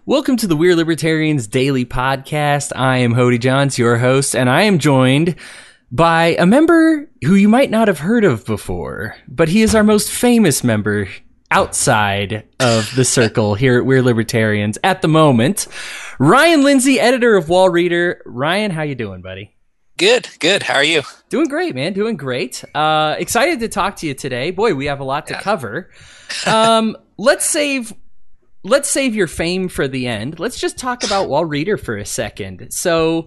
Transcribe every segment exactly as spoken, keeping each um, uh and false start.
Welcome to the We're Libertarians Daily Podcast. I am Hody Johns, your host, and I am joined by a member who you might not have heard of before, but he is our most famous member outside of the circle here at We're Libertarians at the moment. Ryan Lindsay, editor of Wall Reader. Ryan, how you doing, buddy? Good, good. How are you? Doing great, man. Doing great. Uh, excited to talk to you today. Boy, we have a lot to Yeah. cover. Um, let's save... Let's save your fame for the end. Let's just talk about Wall Reader for a second. So,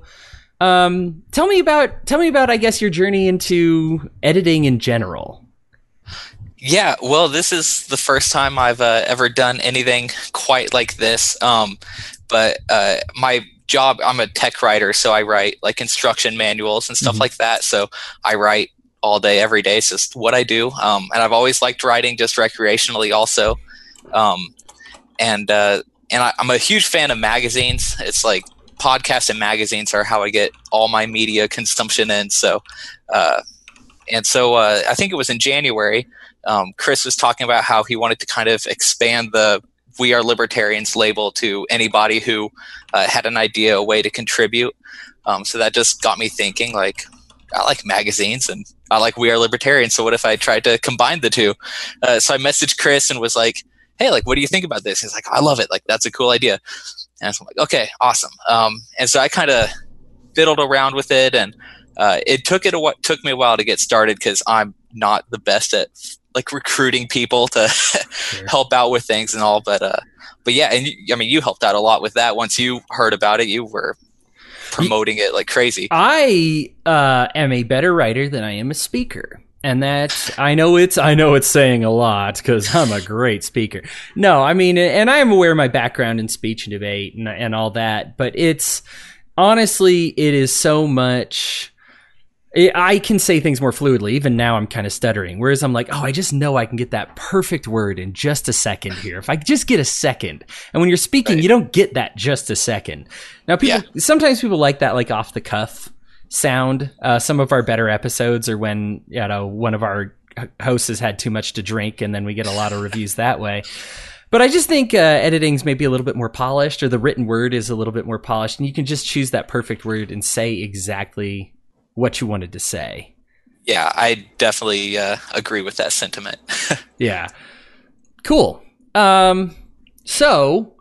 um, tell me about, tell me about, I guess, your journey into editing in general. Yeah, well, this is the first time I've uh, ever done anything quite like this. Um, but uh, my job, I'm a tech writer, so I write like instruction manuals and stuff Mhm. like that. So I write all day, every day. It's just what I do. Um, and I've always liked writing just recreationally also. Um, And uh, and I, I'm a huge fan of magazines. It's like podcasts and magazines are how I get all my media consumption in. So, uh, and so uh, I think it was in January, um, Chris was talking about how he wanted to kind of expand the We Are Libertarians label to anybody who uh, had an idea, a way to contribute. Um, so that just got me thinking, like, I like magazines and I like We Are Libertarians. So what if I tried to combine the two? Uh, so I messaged Chris and was like, hey, like, what do you think about this? He's like, I love it. Like, that's a cool idea. And I'm like, okay, awesome. Um, and so I kind of fiddled around with it, and uh, it took it a wh- took me a while to get started because I'm not the best at like recruiting people to Sure. help out with things and all. But uh, but yeah, and you, I mean, you helped out a lot with that. Once you heard about it, you were promoting it like crazy. I uh, am a better writer than I am a speaker. And that, I know it's, I know it's saying a lot because I'm a great speaker. No, I mean, and I am aware of my background in speech and debate and, and all that, but it's, honestly, it is so much, it, I can say things more fluidly. Even now I'm kind of stuttering. Whereas I'm like, oh, I just know I can get that perfect word in just a second here. If I just get a second. And when you're speaking, Right. you don't get that just a second. Now, people, sometimes people like that, like off the cuff sound. Uh, some of our better episodes are when, you know, one of our hosts has had too much to drink, and then we get a lot of reviews that way. But I just think uh, editing's maybe a little bit more polished, or the written word is a little bit more polished, and you can just choose that perfect word and say exactly what you wanted to say. Yeah, I definitely uh, agree with that sentiment. Yeah. Cool. Um, so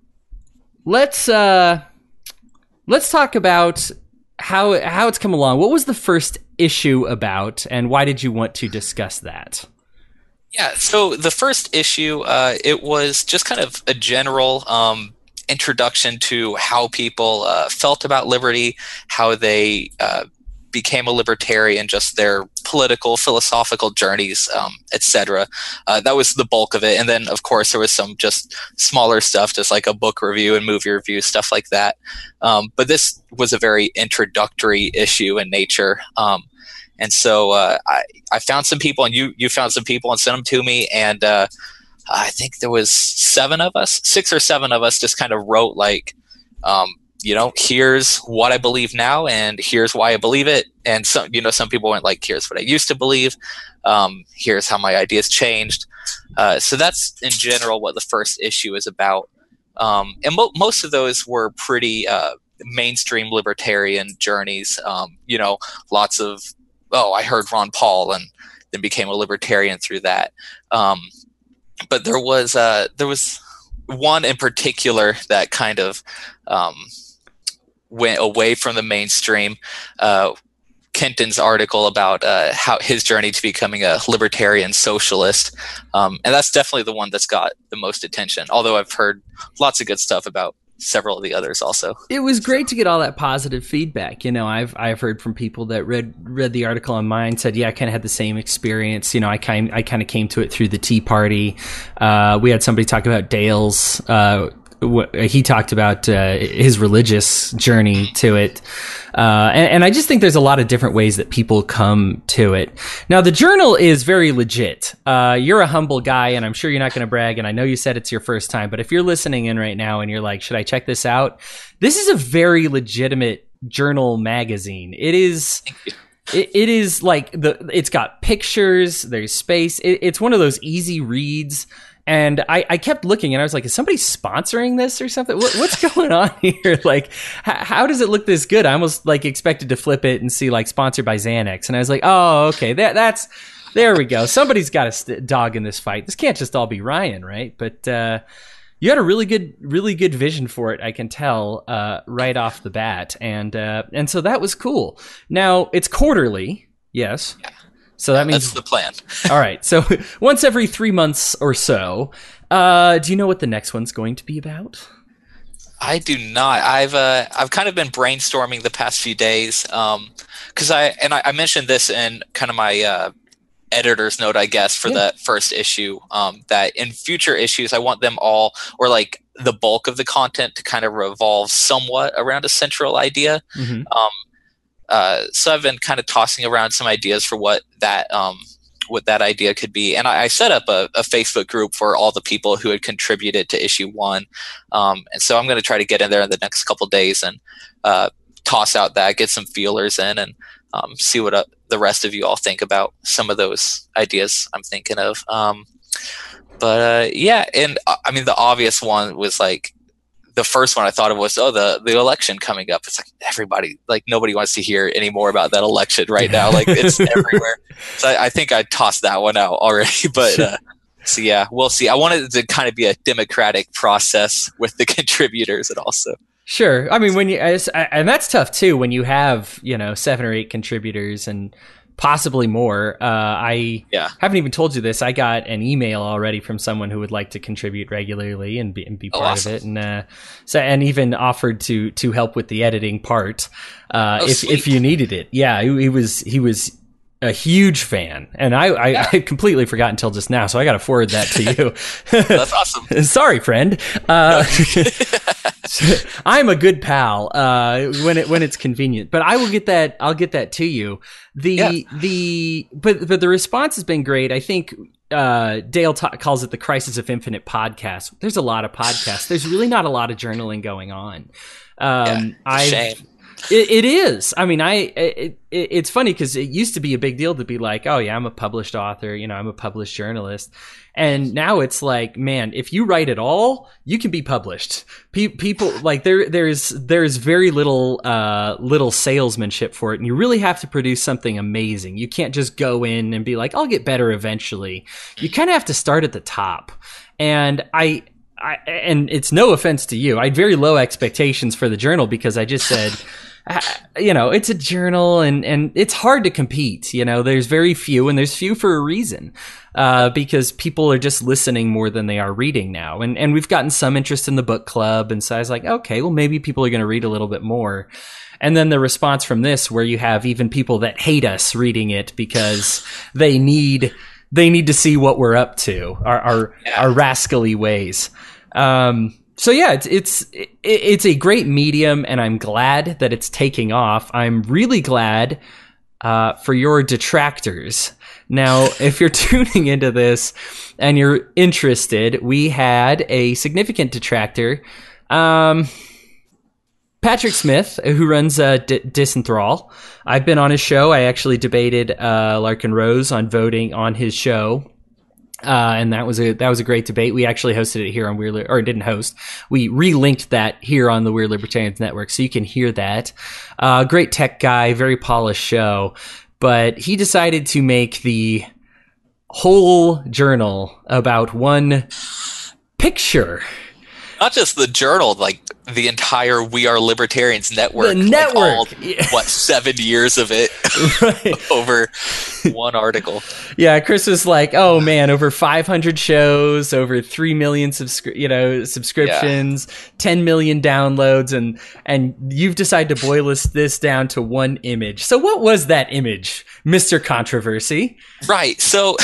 let's uh, let's talk about how how it's come along. What was the first issue about, and why did you want to discuss that? Yeah, so the first issue, uh, it was just kind of a general um, introduction to how people uh, felt about liberty, how they uh, became a libertarian, just their political, philosophical journeys, um, et cetera. Uh, that was the bulk of it. And then, of course, there was some just smaller stuff, just like a book review and movie review, stuff like that. Um, but this was a very introductory issue in nature. Um, and so uh, I, I found some people, and you you found some people and sent them to me. And uh, I think there was seven of us, six or seven of us just kind of wrote like, um, you know, here's what I believe now, and here's why I believe it. And some, you know, some people went like, here's what I used to believe. Um, here's how my ideas changed. Uh, so that's in general what the first issue is about. Um, and mo- most of those were pretty uh, mainstream libertarian journeys. Um, you know, lots of, oh, I heard Ron Paul and then became a libertarian through that. Um, but there was uh, there was one in particular that kind of um, went away from the mainstream. Uh, Kenton's article about uh, how his journey to becoming a libertarian socialist, um, and that's definitely the one that's got the most attention. Although I've heard lots of good stuff about several of the others also. It was great to get all that positive feedback. You know, I've I've heard from people that read read the article on mine, said, yeah, I kind of had the same experience. You know, I kind I kind of came to it through the Tea Party. Uh, we had somebody talk about Dale's. Uh, wh- he talked about uh, his religious journey to it. Uh, and, and I just think there's a lot of different ways that people come to it. Now, the journal is very legit. Uh, you're a humble guy, and I'm sure you're not going to brag, and I know you said it's your first time, but if you're listening in right now and you're like, should I check this out? This is a very legitimate journal magazine. It is... It, it is like the, it's got pictures, there's space. It, it's one of those easy reads. And I, I kept looking and I was like, is somebody sponsoring this or something? What, what's going on here? Like, h- how does it look this good? I almost like expected to flip it and see like sponsored by Xanax. And I was like, oh, okay, that, that's, there we go. Somebody's got a st- dog in this fight. This can't just all be Ryan, right? But, uh, you had a really good, really good vision for it. I can tell, uh, right off the bat. And, uh, and so that was cool. Now it's quarterly. Yes. Yeah. So that means that's the plan. All right. So once every three months or so. Uh, do you know what the next one's going to be about? I do not. I've uh, I've kind of been brainstorming the past few days. Um, because I and I, I mentioned this in kind of my uh, editor's note, I guess, for yeah. the first issue. Um, that in future issues, I want them all, or like the bulk of the content, to kind of revolve somewhat around a central idea. Mm-hmm. Um. Uh, so I've been kind of tossing around some ideas for what that um, what that idea could be, and I, I set up a, a Facebook group for all the people who had contributed to issue one, um, and so I'm going to try to get in there in the next couple days and uh, toss out that, get some feelers in, and um, see what uh, the rest of you all think about some of those ideas I'm thinking of. Um, but uh, yeah, and uh, I mean the obvious one was like. The first one I thought of was, oh, the, the election coming up. It's like everybody, like nobody wants to hear any more about that election right now. Like it's everywhere. So I, I think I tossed that one out already. But uh, so yeah, we'll see. I wanted it to kind of be a democratic process with the contributors and also. Sure. I mean, when you, and that's tough too, when you have, you know, seven or eight contributors and possibly more. Uh, I yeah. haven't even told you this. I got an email already from someone who would like to contribute regularly and be, and be part oh, awesome. of it, and uh, so and even offered to to help with the editing part uh, oh, if sweet. if you needed it. Yeah, he, he was he was a huge fan, and I I, yeah. I completely forgot until just now, so I got to forward that to you. That's awesome. Sorry, friend. Uh, I'm a good pal uh, when it when it's convenient, but I will get that. I'll get that to you. The yeah. the but but the response has been great. I think uh, Dale ta- calls it the Crisis of Infinite podcast. There's a lot of podcasts. There's really not a lot of journaling going on. Um, yeah, shame. It, it is. I mean, I it, it, it's funny because it used to be a big deal to be like, oh yeah, I'm a published author. You know, I'm a published journalist. And now it's like, man, if you write at all, you can be published. Pe- people like there, there's, there's very little, uh, little salesmanship for it. And you really have to produce something amazing. You can't just go in and be like, I'll get better eventually. You kind of have to start at the top. And I, I, and it's no offense to you. I had very low expectations for the journal because I just said, you know, it's a journal and, and it's hard to compete. You know, there's very few and there's few for a reason, uh, because people are just listening more than they are reading now. And, and we've gotten some interest in the book club. And so I was like, okay, well, maybe people are going to read a little bit more. And then the response from this, where you have even people that hate us reading it because they need, they need to see what we're up to, our, our, yeah. our rascally ways. Um, So yeah, it's it's it's a great medium, and I'm glad that it's taking off. I'm really glad uh, for your detractors. Now, if you're tuning into this and you're interested, we had a significant detractor, um, Patrick Smith, who runs uh, D- Disenthrall. I've been on his show. I actually debated uh, Larkin Rose on voting on his show. Uh, and that was a, that was a great debate. We actually hosted it here on Weird, or didn't host. We relinked that here on the Weird Libertarians Network, so you can hear that. Uh, great tech guy, very polished show, but he decided to make the whole journal about one picture. Not just the journal, like the entire We Are Libertarians network. The network. Like all, yeah. What, seven years of it right. over one article. Yeah, Chris was like, oh man, over five hundred shows, over three million subscri- you know, subscriptions, yeah. ten million downloads, and and you've decided to boil this, this down to one image. So what was that image, Mister Controversy? Right, so...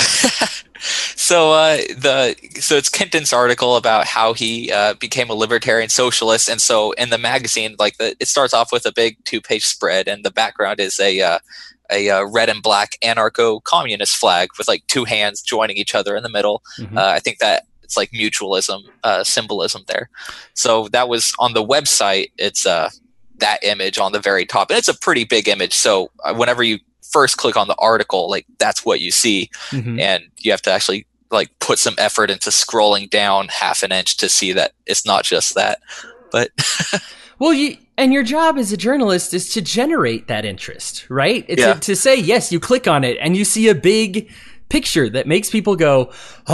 So uh, the so it's Kenton's article about how he uh, became a libertarian socialist, and so in the magazine, like the, it starts off with a big two-page spread, and the background is a uh, a uh, red and black anarcho-communist flag with like two hands joining each other in the middle. Mm-hmm. Uh, I think that it's like mutualism uh, symbolism there. So that was on the website. It's uh, that image on the very top, and it's a pretty big image. So uh, whenever you first click on the article, like that's what you see, mm-hmm. and you have to actually like put some effort into scrolling down half an inch to see that it's not just that. But well, you and your job as a journalist is to generate that interest, right? It's yeah. a, to say, yes, you click on it and you see a big picture that makes people go,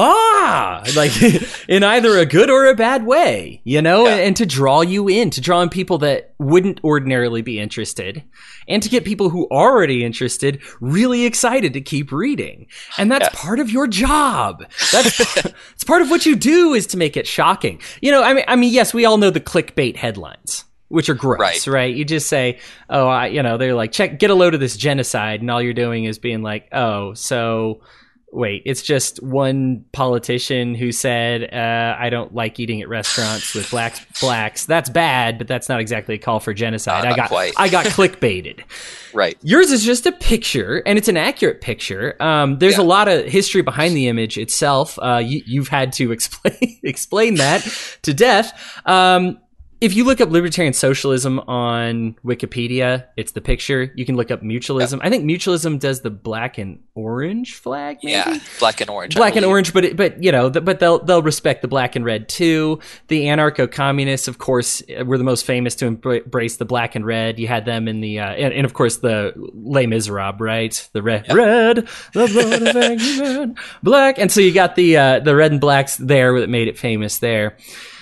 ah, like in either a good or a bad way, you know, yeah. and to draw you in, to draw in people that wouldn't ordinarily be interested, and to get people who are already interested really excited to keep reading. And that's yeah. part of your job. That's it's part of what you do, is to make it shocking. You know, I mean, I mean, yes, we all know the clickbait headlines, which are gross, right? right? You just say, oh, I, you know, they're like, check, get a load of this genocide. And all you're doing is being like, oh, so wait, it's just one politician who said, uh, I don't like eating at restaurants with blacks, blacks. That's bad, but that's not exactly a call for genocide. Uh, I got, quite. I got clickbaited. Right. Yours is just a picture, and it's an accurate picture. Um, there's yeah. a lot of history behind the image itself. Uh, you, you've had to explain, explain that to death. Um, If you look up libertarian socialism on Wikipedia, it's the picture. You can look up mutualism. Yeah. I think mutualism does the black and orange flag. Maybe? Yeah, black and orange. Black and orange, but it, but you know, the, but they'll they'll respect the black and red too. The anarcho-communists, of course, were the most famous to embrace the black and red. You had them in the uh, and, and of course the Les Miserables, right? The red, yeah. red, the blood of angry men, black, and so you got the uh, the red and blacks there that made it famous there.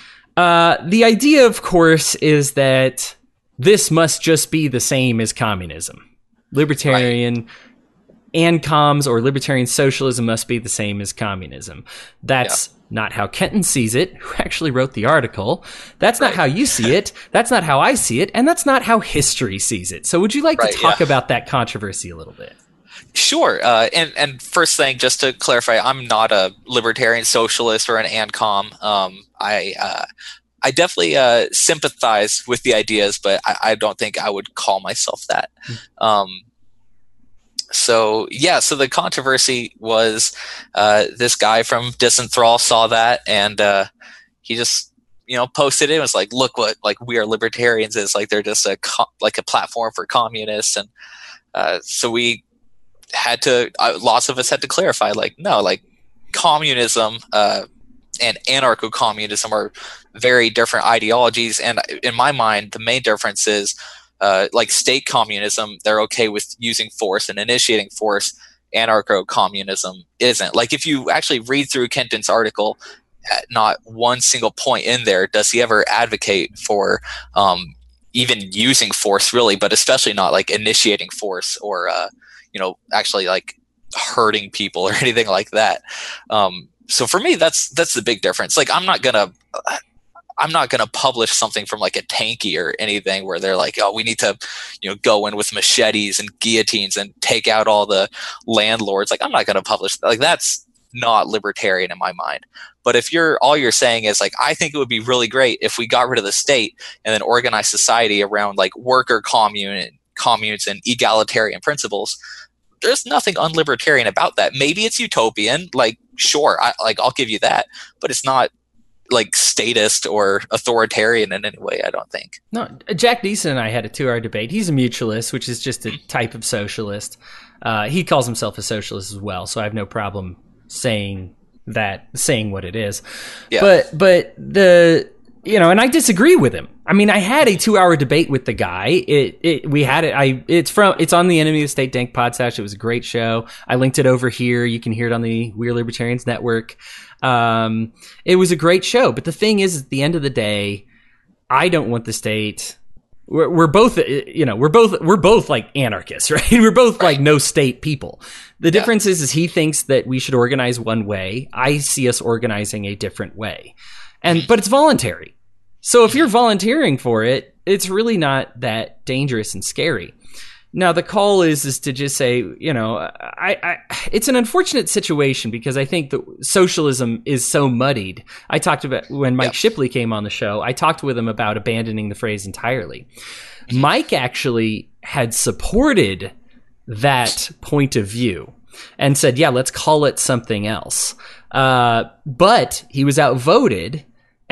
Uh, the idea, of course, is that this must just be the same as communism. Libertarian right. and comms or libertarian socialism must be the same as communism. That's yeah. not how Kenton sees it, who actually wrote the article. That's right. not how you see it. That's not how I see it. And that's not how history sees it. So would you like right, to talk yeah. about that controversy a little bit? Sure. Uh, and, and first thing, just to clarify, I'm not a libertarian socialist or an ANCOM. Um, I uh, I definitely uh, sympathize with the ideas, but I, I don't think I would call myself that. Mm-hmm. Um, so, yeah, so the controversy was uh, this guy from Disenthrall saw that, and uh, he just you know posted it and was like, look what like we are libertarians is. Like they're just a co- like a platform for communists. And uh, so we had to uh, lots of us had to clarify, like, no, like communism uh and anarcho-communism are very different ideologies, and in my mind the main difference is uh like state communism, they're okay with using force and initiating force. Anarcho-communism isn't. Like if you actually read through Kenton's article, at not one single point in there does he ever advocate for um even using force, really, but especially not like initiating force or uh you know, actually like hurting people or anything like that. Um, so for me, that's, that's the big difference. Like, I'm not gonna, I'm not gonna publish something from like a Tanky or anything where they're like, oh, we need to, you know, go in with machetes and guillotines and take out all the landlords. Like, I'm not gonna publish like that's not libertarian in my mind. But if you're, all you're saying is like, I think it would be really great if we got rid of the state and then organized society around like worker commune communes and egalitarian principles, there's nothing unlibertarian about that. Maybe it's utopian, like sure, I, like I'll give you that, but it's not like statist or authoritarian in any way, I don't think. No, Jack Deason and I had a two-hour debate. He's a mutualist, which is just a type of socialist. Uh, he calls himself a socialist as well, so I have no problem saying that, saying what it is. Yeah. But but the you know, and I disagree with him. I mean, I had a two-hour debate with the guy. It, it, we had it. I, it's from, it's on the Enemy of the State Dank Podstash. It was a great show. I linked it over here. You can hear it on the We're Libertarians Network. Um, it was a great show. But the thing is, at the end of the day, I don't want the state. We're, we're both, you know, we're both, we're both like anarchists, right? We're both right. like no state people. The yeah. difference is, is he thinks that we should organize one way. I see us organizing a different way. And, but it's voluntary. So if you're volunteering for it, it's really not that dangerous and scary. Now the call is, is to just say, you know, I, I, it's an unfortunate situation because I think that socialism is so muddied. I talked about when Mike yep. Shipley came on the show, I talked with him about abandoning the phrase entirely. Mm-hmm. Mike actually had supported that point of view and said, yeah, let's call it something else. Uh, but he was outvoted.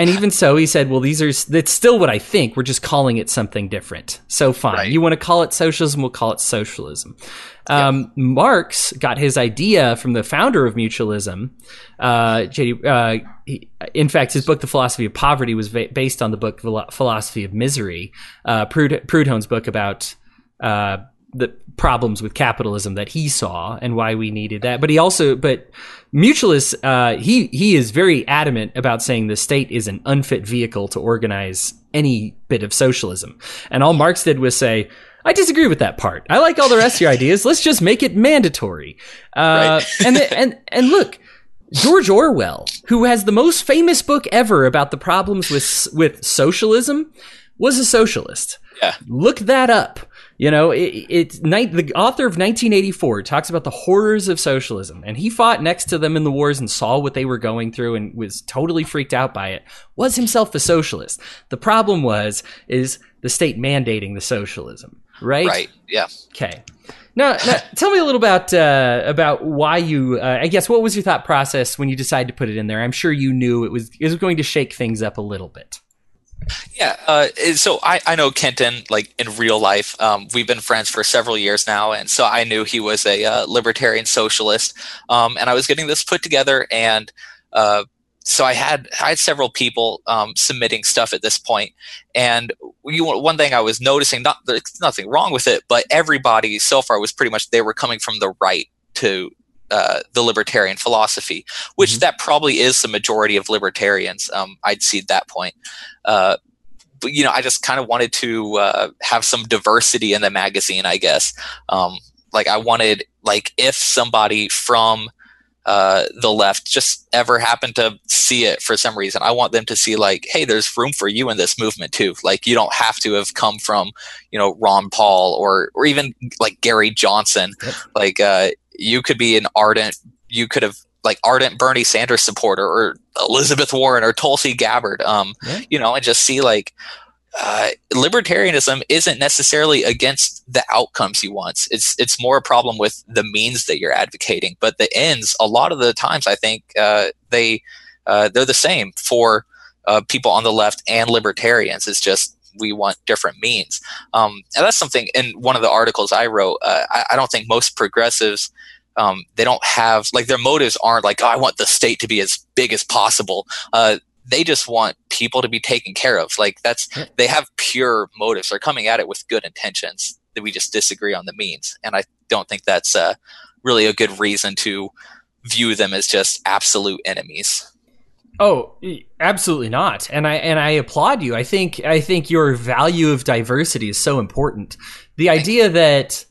And even so, he said, well, these are, that's still what I think. We're just calling it something different. So fine. Right. You want to call it socialism? We'll call it socialism. Um, yeah. Marx got his idea from the founder of mutualism. Uh, J D, uh, he, in fact, his book, The Philosophy of Poverty, was va- based on the book, The Philosophy of Misery, uh, Proud- Proudhon's book about uh, the problems with capitalism that he saw and why we needed that. But he also, but mutualists, uh, he, he is very adamant about saying the state is an unfit vehicle to organize any bit of socialism. And all Marx did was say, I disagree with that part. I like all the rest of your ideas. Let's just make it mandatory. Uh, right. and, the, and, and look, George Orwell, who has the most famous book ever about the problems with, with socialism, was a socialist. Yeah. Look that up. You know, it, it's the author of nineteen eighty-four talks about the horrors of socialism, and he fought next to them in the wars and saw what they were going through and was totally freaked out by it. Was himself a socialist. The problem was is the state mandating the socialism, right? Right. Yeah. Okay. Now, now tell me a little about uh, about why you. Uh, I guess what was your thought process when you decided to put it in there? I'm sure you knew it was it was going to shake things up a little bit. Yeah, uh, so I, I know Kenton, like, in real life. Um, we've been friends for several years now, and so I knew he was a uh, libertarian socialist. Um, and I was getting this put together, and uh, so I had I had several people um, submitting stuff at this point. And you, one thing I was noticing, not there's nothing wrong with it, but everybody so far was pretty much they were coming from the right to Uh, the libertarian philosophy, which mm-hmm. that probably is the majority of libertarians. Um, I'd see that point. Uh, but, you know, I just kind of wanted to uh, have some diversity in the magazine, I guess. Um, like I wanted, like if somebody from uh, the left just ever happened to see it for some reason, I want them to see like, hey, there's room for you in this movement too. Like you don't have to have come from, you know, Ron Paul or, or even like Gary Johnson. Yep. Like, uh, you could be an ardent, you could have like ardent Bernie Sanders supporter or Elizabeth Warren or Tulsi Gabbard, um, yeah. you know, and just see like uh, libertarianism isn't necessarily against the outcomes you want. It's it's more a problem with the means that you're advocating, but the ends, a lot of the times, I think uh, they uh, they're the same for uh, people on the left and libertarians. It's just we want different means. Um, and that's something in one of the articles I wrote. Uh, I, I don't think most progressives, um, they don't have, like their motives aren't like, oh, I want the state to be as big as possible. Uh, they just want people to be taken care of. Like that's, they have pure motives. They're coming at it with good intentions that we just disagree on the means. And I don't think that's uh, really a good reason to view them as just absolute enemies. Oh, absolutely not. And I and I applaud you. I think I think your value of diversity is so important. The idea that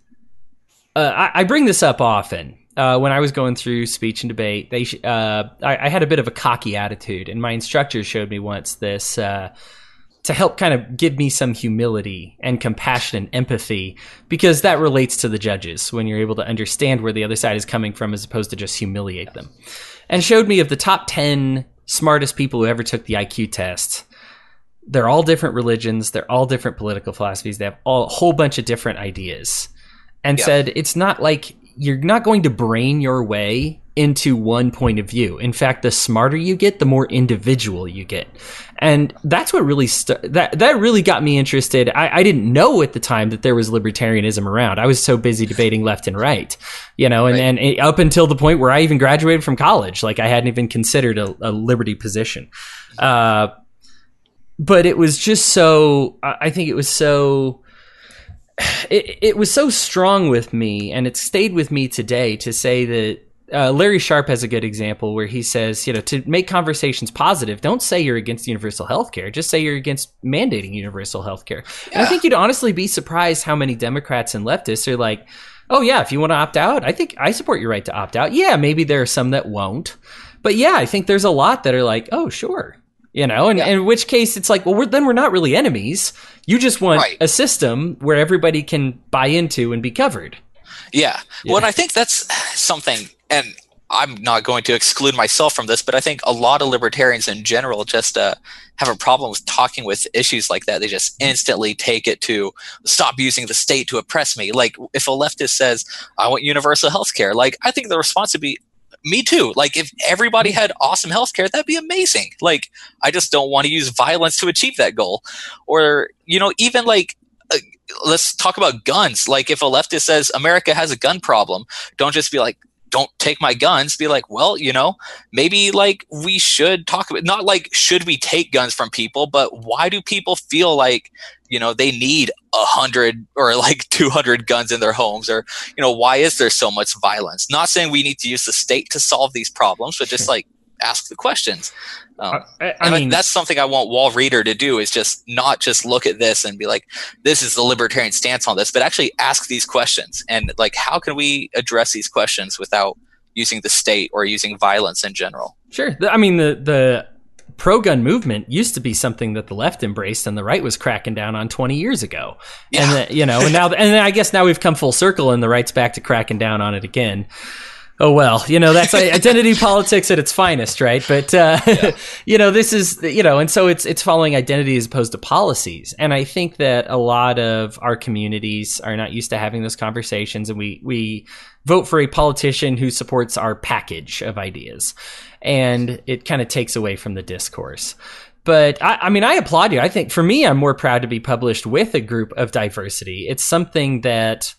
uh, I, I bring this up often uh, when I was going through speech and debate. They uh, I, I had a bit of a cocky attitude, and my instructor showed me once this uh, to help kind of give me some humility and compassion and empathy, because that relates to the judges when you're able to understand where the other side is coming from as opposed to just humiliate them. And showed me of the top ten smartest people who ever took the I Q test. They're all different religions. They're all different political philosophies. They have all, a whole bunch of different ideas. And yeah. said, it's not like you're not going to brain your way into one point of view. In fact, the smarter you get, the more individual you get. And that's what really, st- that, that really got me interested. I, I didn't know at the time that there was libertarianism around. I was so busy debating left and right, you know, and, right. and it, up until the point where I even graduated from college, like I hadn't even considered a, a liberty position. Uh, but it was just so, I think it was so, it, it was so strong with me, and it stayed with me today to say that Uh, Larry Sharpe has a good example where he says, you know, to make conversations positive, don't say you're against universal health care. Just say you're against mandating universal health care. Yeah. And I think you'd honestly be surprised how many Democrats and leftists are like, oh, yeah, if you want to opt out, I think I support your right to opt out. Yeah, maybe there are some that won't. But yeah, I think there's a lot that are like, oh, sure. You know, and, yeah. and in which case it's like, well, we're, then we're not really enemies. You just want right. a system where everybody can buy into and be covered. Yeah. yeah. Well, and I think that's something, and I'm not going to exclude myself from this, but I think a lot of libertarians in general just uh, have a problem with talking with issues like that. They just instantly take it to stop using the state to oppress me. Like if a leftist says, I want universal health care, like I think the response would be, Me too. Like, if everybody had awesome healthcare, that'd be amazing. Like, I just don't want to use violence to achieve that goal. Or, you know, even like, uh, let's talk about guns. Like, if a leftist says America has a gun problem, don't just be like, don't take my guns. Be like, well, you know, maybe like we should talk about, not like, should we take guns from people, but why do people feel like, you know, they need a hundred or like two hundred guns in their homes? Or, you know, why is there so much violence? Not saying we need to use the state to solve these problems, but just like ask the questions. Um, I, I mean, that's something I want Wall Reader to do, is just not just look at this and be like, this is the libertarian stance on this, but actually ask these questions. And like, how can we address these questions without using the state or using violence in general? Sure. I mean, the, the pro-gun movement used to be something that the left embraced and the right was cracking down on twenty years ago. Yeah. And the, you know, and now, and I guess now we've come full circle and the right's back to cracking down on it again. Oh, well, you know, that's identity politics at its finest, right? But, uh, yeah. you know, this is, you know, and so it's, it's following identity as opposed to policies. And I think that a lot of our communities are not used to having those conversations, and we, we vote for a politician who supports our package of ideas, and it kind of takes away from the discourse. But I, I mean, I applaud you. I think for me, I'm more proud to be published with a group of diversity. It's something that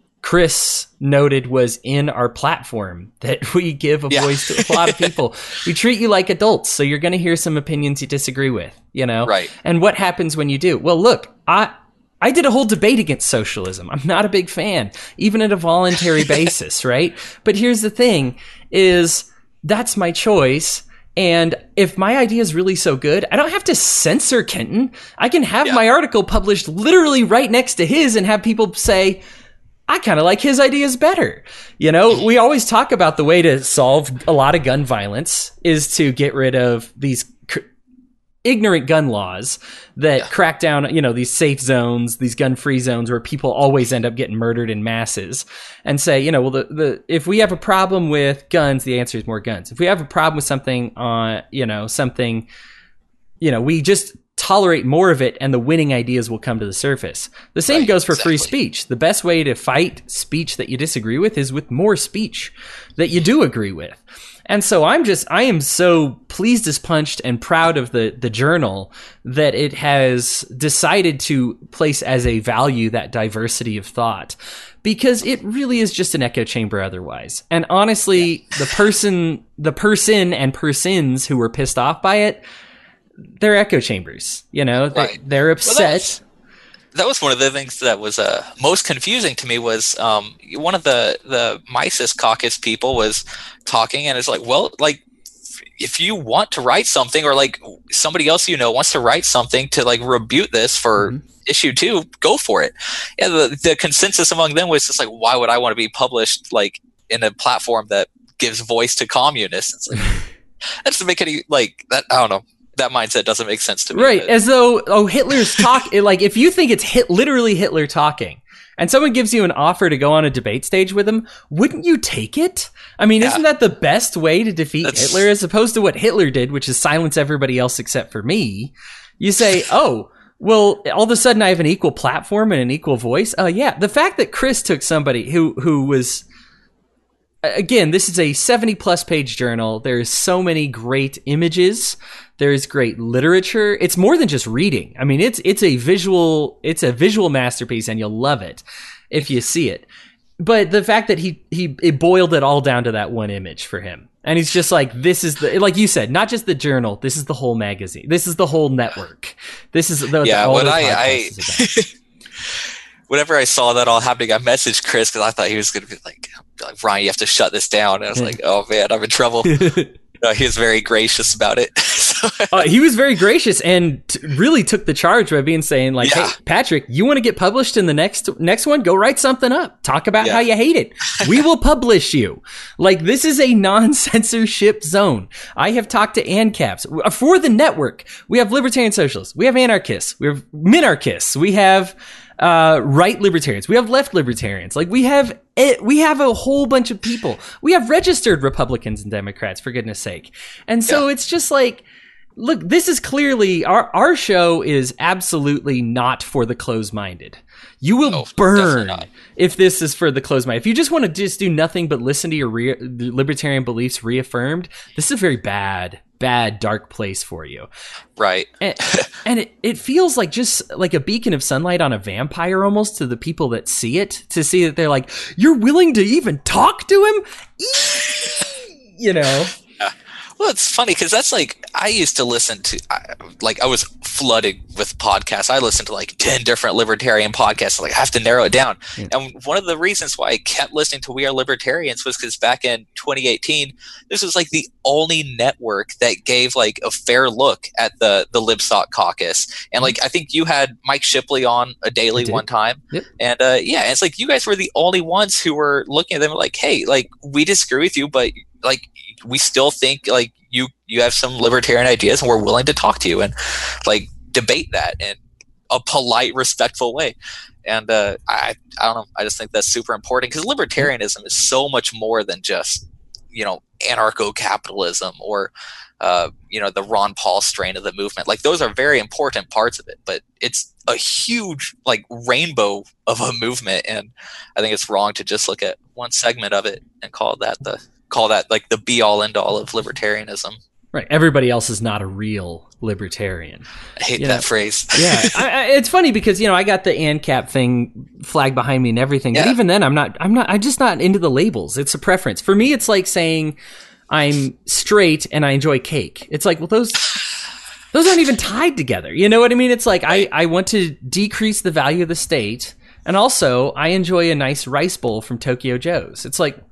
Chris noted was in our platform, that we give a yeah. voice to a lot of people. We treat you like adults, so you're going to hear some opinions you disagree with, you know? Right. And what happens when you do? Well, look, I I did a whole debate against socialism. I'm not a big fan, even at a voluntary basis, right? But here's the thing, is that's my choice. And if my idea is really so good, I don't have to censor Kenton. I can have yeah. my article published literally right next to his and have people say, I kind of like his ideas better. You know, we always talk about the way to solve a lot of gun violence is to get rid of these c- ignorant gun laws that yeah. crack down, you know, these safe zones, these gun-free zones where people always end up getting murdered in masses, and say, you know, well, the, the if we have a problem with guns, the answer is more guns. If we have a problem with something, uh, you know, something, you know, we just tolerate more of it and the winning ideas will come to the surface. The same right, goes for exactly. free speech. The best way to fight speech that you disagree with is with more speech that you do agree with. And so I'm just, I am so pleased as punched and proud of the, the journal that it has decided to place as a value that diversity of thought, because it really is just an echo chamber otherwise. And honestly, the person, the person and persons who were pissed off by it, they're echo chambers, you know, right. they, they're upset. Well, that, was, that was one of the things that was uh, most confusing to me was um, one of the, the Mises caucus people was talking, and it's like, well, like, if you want to write something, or like somebody else, you know, wants to write something to like rebuke this for mm-hmm. issue two, go for it. Yeah. The, the consensus among them was just like, why would I want to be published like in a platform that gives voice to communists? It's like, that doesn't make any, like, that, I don't know. That mindset doesn't make sense to me. Right. As though, oh, Hitler's talk, like if you think it's hit, literally Hitler talking, and someone gives you an offer to go on a debate stage with him, wouldn't you take it? I mean, yeah. isn't that the best way to defeat That's... Hitler, as opposed to what Hitler did, which is silence everybody else except for me? You say, oh, well, all of a sudden I have an equal platform and an equal voice. Oh, uh, yeah. The fact that Chris took somebody who, who was, again, this is a seventy plus page journal. There's so many great images. There's great literature. It's more than just reading. I mean, it's, it's a visual, it's a visual masterpiece, and you'll love it if you see it. But the fact that he, he, it boiled it all down to that one image for him. And he's just like, this is the, like you said, not just the journal. This is the whole magazine. This is the whole network. This is the, yeah, all when I, I whenever I saw that all happening, I messaged Chris because I thought he was going to be like, like, Ryan, you have to shut this down. And I was like, oh man, I'm in trouble. No, he was very gracious about it. uh, he was very gracious and t- really took the charge by being saying like, yeah. hey, Patrick, you want to get published in the next next one? Go write something up. Talk about yeah. how you hate it. We will publish you. Like, this is a non-censorship zone. I have talked to ANCAPs. For the network, we have libertarian socialists. We have anarchists. We have minarchists. We have uh, right libertarians. We have left libertarians. Like, we have it, we have a whole bunch of people. We have registered Republicans and Democrats, for goodness sake. And so yeah. it's just like, look, this is clearly, our, our show is absolutely not for the closed-minded. You will Oh, burn definitely not. if this is for the closed mind. If you just want to just do nothing but listen to your re- libertarian beliefs reaffirmed, this is a very bad, bad, dark place for you. Right. And, and it, it feels like just like a beacon of sunlight on a vampire almost to the people that see it, to see that they're like, you're willing to even talk to him? You know? Well, it's funny because that's like, I used to listen to, I- like, I was flooded with podcasts. I listened to like ten different libertarian podcasts. Like, I have to narrow it down. Yeah. And one of the reasons why I kept listening to We Are Libertarians was because back in twenty eighteen, this was like the only network that gave like a fair look at the, the Libstock caucus. And like, I think you had Mike Shipley on a daily one time. Yep. And uh, yeah, and it's like, you guys were the only ones who were looking at them like, hey, like, we disagree with you, but like, we still think like you you have some libertarian ideas and we're willing to talk to you and like debate that in a polite, respectful way. And uh, I I don't know, I just think that's super important because libertarianism is so much more than just, you know, anarcho-capitalism or uh, you know, the Ron Paul strain of the movement. Like, those are very important parts of it, but it's a huge like rainbow of a movement, and I think it's wrong to just look at one segment of it and call that the call that like the be all end all of libertarianism. Right. Everybody else is not a real libertarian. I hate You that know, phrase. Yeah. I, I, it's funny because, you know, I got the ANCAP thing flag behind me and everything. But Yeah. even then, I'm not, I'm not, I'm just not into the labels. It's a preference. For me, it's like saying I'm straight and I enjoy cake. It's like, well, those, those aren't even tied together. You know what I mean? It's like, I, I want to decrease the value of the state. And also I enjoy a nice rice bowl from Tokyo Joe's. It's like,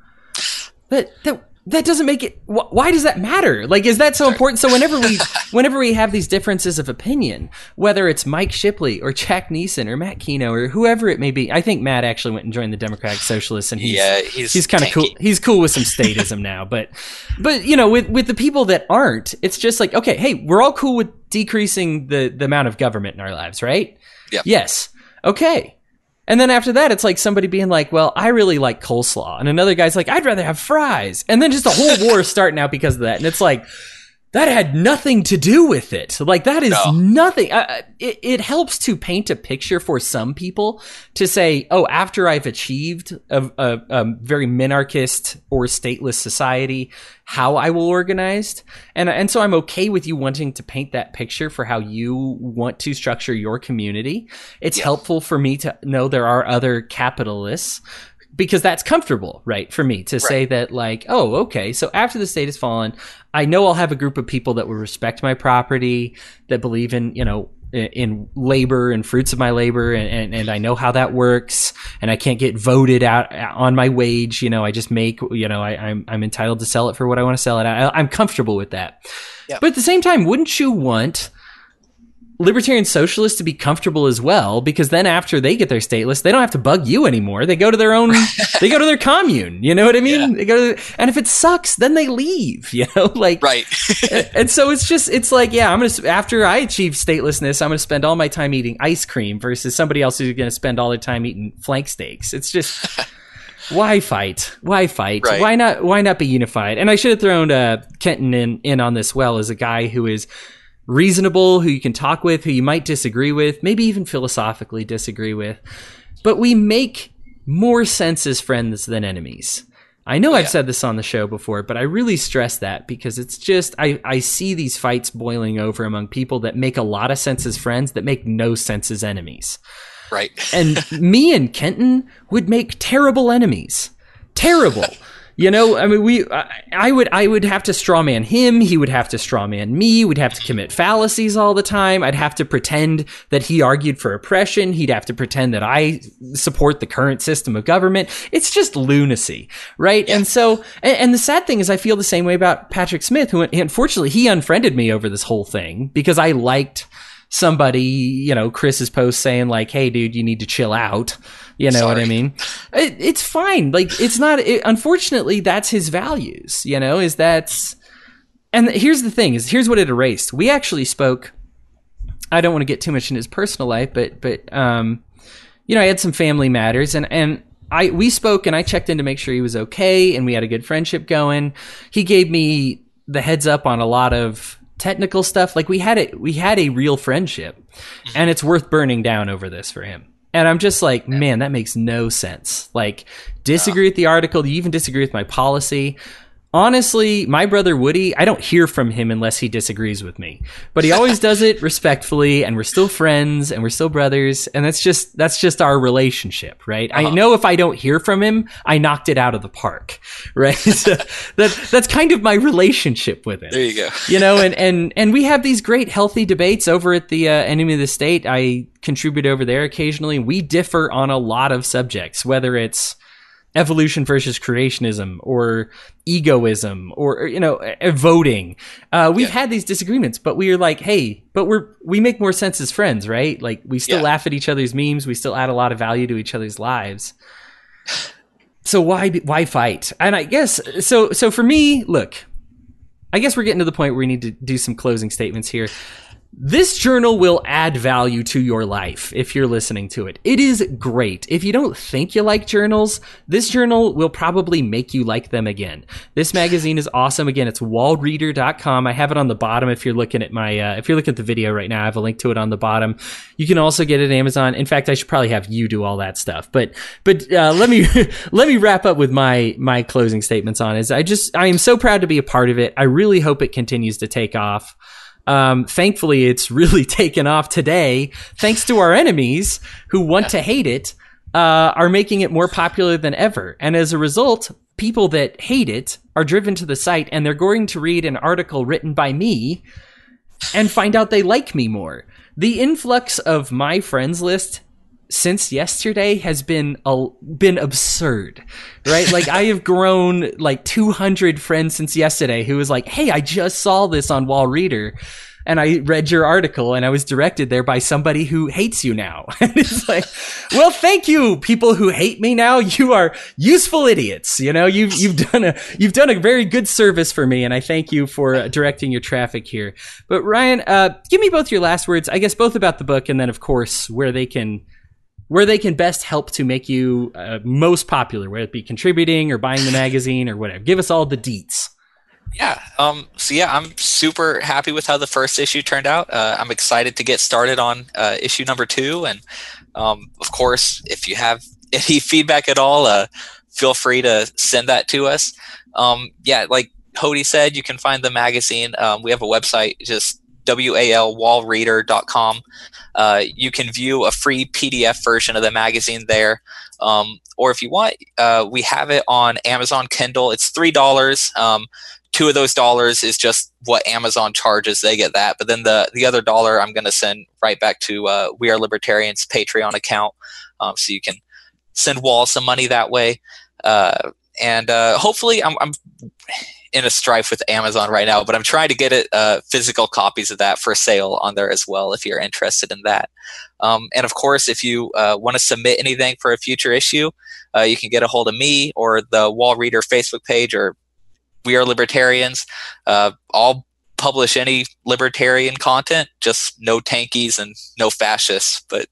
That that that doesn't make it. Wh- why does that matter? Like, is that so important? So whenever we whenever we have these differences of opinion, whether it's Mike Shipley or Jack Neeson or Matt Keno or whoever it may be, I think Matt actually went and joined the Democratic Socialists, and he's Yeah, he's he's kind of cool. tanky. He's cool with some statism now, but but you know, with with the people that aren't, it's just like, okay, hey, we're all cool with decreasing the the amount of government in our lives, right? Yep. Yes. Okay. And then after that, it's like somebody being like, well, I really like coleslaw. And another guy's like, I'd rather have fries. And then just a whole war starting out because of that. And it's like, that had nothing to do with it. Like, that is No. nothing. Uh, it, it helps to paint a picture for some people to say, oh, after I've achieved a, a, a very minarchist or stateless society, how I will organize. And, and so I'm okay with you wanting to paint that picture for how you want to structure your community. It's Yeah. helpful for me to know there are other capitalists, because that's comfortable, right, for me to say that, like, oh, okay, so after the state has fallen, I know I'll have a group of people that will respect my property, that believe in, you know, in, in labor and fruits of my labor, and, and, and I know how that works, and I can't get voted out on my wage. You know, I just make, you know, I, I'm I'm entitled to sell it for what I want to sell it at. I, I'm comfortable with that. Yep. But at the same time, wouldn't you want libertarian socialists to be comfortable as well? Because then after they get their stateless, they don't have to bug you anymore. They go to their own, they go to their commune. You know what I mean? Yeah. They go to, and if it sucks, then they leave, you know, like, Right. and, and so it's just, it's like, yeah, I'm going to, after I achieve statelessness, I'm going to spend all my time eating ice cream versus somebody else who's going to spend all their time eating flank steaks. It's just, why fight? Why fight? Right. Why not, why not be unified? And I should have thrown, uh, Kenton in, in on this well as a guy who is reasonable, who you can talk with, who you might disagree with, maybe even philosophically disagree with. But we make more sense as friends than enemies. I know I've Yeah. said this on the show before, but I really stress that because it's just, I, I see these fights boiling over among people that make a lot of sense as friends that make no sense as enemies. Right. And me and Kenton would make terrible enemies. Terrible. You know, I mean, we, I, I would, I would have to strawman him. He would have to strawman me. We'd have to commit fallacies all the time. I'd have to pretend that he argued for oppression. He'd have to pretend that I support the current system of government. It's just lunacy, right? Yeah. And so, and, and the sad thing is I feel the same way about Patrick Smith, who unfortunately he unfriended me over this whole thing because I liked somebody, you know, Chris's post saying like, hey dude, you need to chill out. You know Sorry. what I mean? It, it's fine. Like, it's not, it, unfortunately, that's his values, you know, is that's, and here's the thing is, here's what it erased. We actually spoke, I don't want to get too much in his personal life, but, but, um, you know, I had some family matters and, and I, we spoke and I checked in to make sure he was okay and we had a good friendship going. He gave me the heads up on a lot of technical stuff. Like we had it, we had a real friendship and it's worth burning down over this for him. And I'm just like, man, that makes no sense. Like, disagree with the article. You even disagree with my policy. Honestly, my brother Woody, I don't hear from him unless he disagrees with me. But he always does it respectfully, and we're still friends, and we're still brothers, and that's just that's just our relationship, right? Uh-huh. I know if I don't hear from him, I knocked it out of the park, right? So that that's kind of my relationship with him. There you go. You know, and, and, and we have these great healthy debates over at the uh, Enemy of the State. I contribute over there occasionally. We differ on a lot of subjects, whether it's evolution versus creationism or egoism or, you know, voting. Uh, we've yeah. had these disagreements, but we are like, hey, but we're, we make more sense as friends, right? Like we still yeah. laugh at each other's memes. We still add a lot of value to each other's lives. So why, why fight? And I guess, so, so for me, look, I guess we're getting to the point where we need to do some closing statements here. This journal will add value to your life if you're listening to it. It is great. If you don't think you like journals, this journal will probably make you like them again. This magazine is awesome. Again, it's wall reader dot com. I have it on the bottom if you're looking at my, uh, if you're looking at the video right now, I have a link to it on the bottom. You can also get it at Amazon. In fact, I should probably have you do all that stuff. But, but, uh, let me, let me wrap up with my, my closing statements on it. I just, I am so proud to be a part of it. I really hope it continues to take off. Um, thankfully, it's really taken off today, thanks to our enemies who want yeah. to hate it, uh, are making it more popular than ever. And as a result, people that hate it are driven to the site and they're going to read an article written by me and find out they like me more. The influx of my friends list since yesterday has been a, been absurd, right? Like I have grown like two hundred friends since yesterday who was like, hey, I just saw this on Wall Reader and I read your article and I was directed there by somebody who hates you now. And it's like, well, thank you, people who hate me now. You are useful idiots. You know, you've, you've done a, you've done a very good service for me. And I thank you for directing your traffic here. But Ryan, uh, give me both your last words, I guess both about the book and then of course where they can, where they can best help to make you uh, most popular, whether it be contributing or buying the magazine or whatever. Give us all the deets. Yeah. Um, so yeah, I'm super happy with how the first issue turned out. Uh, I'm excited to get started on uh, issue number two. And um, of course, if you have any feedback at all, uh, feel free to send that to us. Um, yeah, like Hody said, you can find the magazine. Um, we have a website, just W A L wall reader dot com. Uh, you can view a free P D F version of the magazine there. Um, or if you want, uh, we have it on Amazon Kindle. It's three dollars. Um, two of those dollars is just what Amazon charges. They get that. But then the, the other dollar I'm going to send right back to uh, We Are Libertarians Patreon account. Um, so you can send Wall some money that way. Uh, and uh, hopefully I'm, I'm in a strife with Amazon right now, but I'm trying to get it uh, physical copies of that for sale on there as well if you're interested in that. Um, and of course, if you uh, want to submit anything for a future issue, uh, you can get a hold of me or the Wall Reader Facebook page or We Are Libertarians. Uh, I'll publish any libertarian content, just no tankies and no fascists. But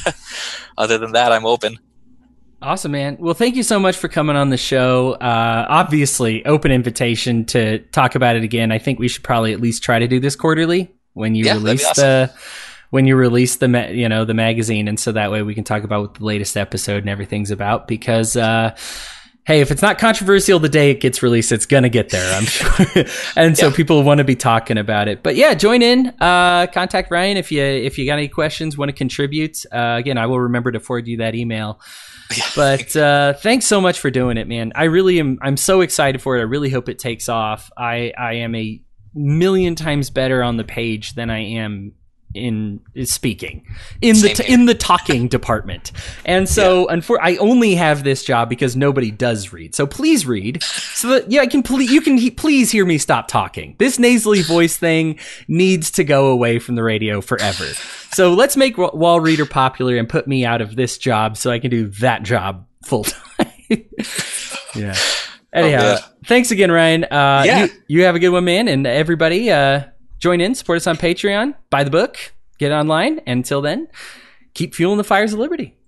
other than that, I'm open. Awesome, man. Well, thank you so much for coming on the show. Uh, obviously, open invitation to talk about it again. I think we should probably at least try to do this quarterly when you yeah, release awesome. the when you release the ma- you know the magazine, and so that way we can talk about what the latest episode and everything's about. Because uh, hey, if it's not controversial the day it gets released, it's gonna get there, I'm sure. And so yeah. people want to be talking about it. But yeah, join in. Uh, contact Ryan if you if you got any questions, want to contribute. Uh, again, I will remember to forward you that email. Yeah. But uh, thanks so much for doing it, man. I really am. I'm so excited for it. I really hope it takes off. I, I am a million times better on the page than I am in speaking in Same the t- in the talking department. And so, yeah. unfor- I only have this job because nobody does read. So please read, so that yeah, I can please you can he- please hear me stop talking. This nasally voice thing needs to go away from the radio forever. So let's make Wall Reader popular and put me out of this job so I can do that job full time. yeah. Anyhow, oh, thanks again, Ryan. Uh, yeah. You, you have a good one, man. And everybody, uh, join in, support us on Patreon, buy the book, get it online. And until then, keep fueling the fires of liberty.